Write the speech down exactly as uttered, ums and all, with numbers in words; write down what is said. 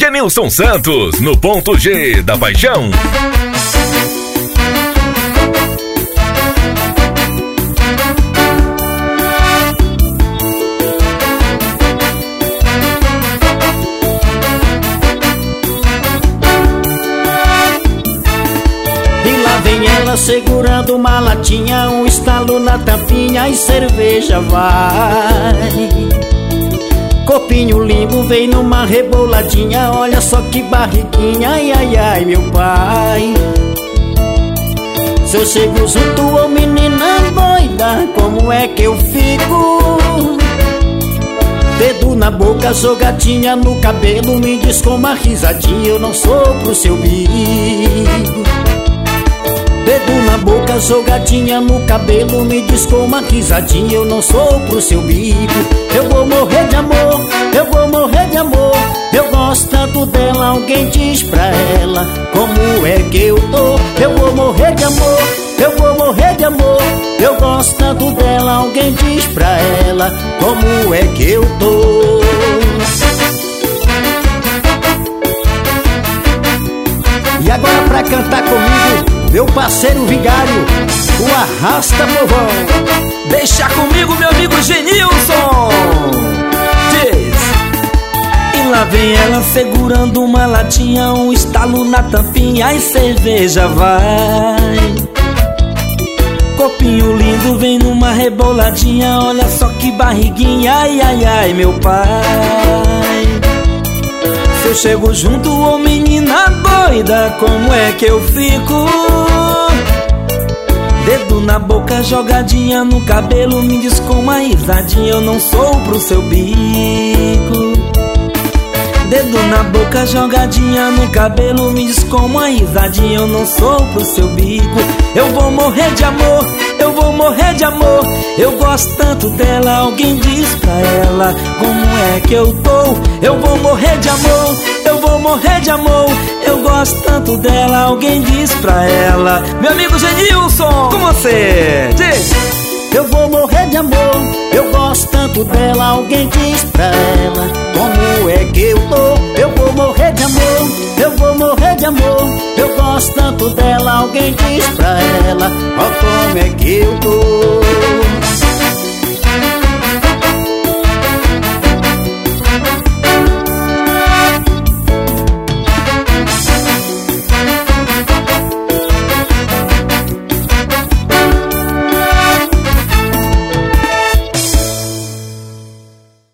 Genilson Santos, no ponto G da paixão. Segurando uma latinha, um estalo na tampinha e cerveja vai. Copinho limpo vem numa reboladinha, olha só que barriguinha, ai ai ai meu pai. Se eu chego junto, ô menina doida, como é que eu fico? Dedo na boca, jogadinha no cabelo, me diz com uma risadinha, eu não sou pro seu bico. Dedo na boca, jogadinha no cabelo, me diz com uma risadinha, eu não sou pro seu bico. Eu vou morrer de amor, eu vou morrer de amor, eu gosto tanto dela, alguém diz pra ela como é que eu tô. Eu vou morrer de amor, eu vou morrer de amor, eu gosto tanto dela, alguém diz pra ela como é que eu tô. E agora pra cantar comigo, meu parceiro vigário, o Arrasta Povão. Deixa comigo, meu amigo Genilson. Diz. E lá vem ela segurando uma latinha, um estalo na tampinha e cerveja vai. Copinho lindo vem numa reboladinha, olha só que barriguinha, ai ai ai meu pai. Se eu chego junto, ô menina doida, como é que eu fico? Dedo na boca, jogadinha no cabelo, me diz com uma risadinha, eu não sou pro seu bico. Dedo na boca, jogadinha no cabelo, me diz com uma risadinha, eu não sou pro seu bico. Eu vou morrer de amor, eu vou morrer de amor, eu gosto tanto dela, alguém diz pra ela como é que eu tô. Eu vou morrer de amor, eu vou morrer de amor, eu gosto tanto dela, alguém diz pra ela. Meu amigo Genilson, com você, diz. Eu vou morrer de amor, eu gosto tanto dela, alguém diz pra ela como é que eu tô. Eu vou morrer de amor, eu vou morrer de amor, eu gosto tanto dela, alguém diz pra ela ó como é que eu tô.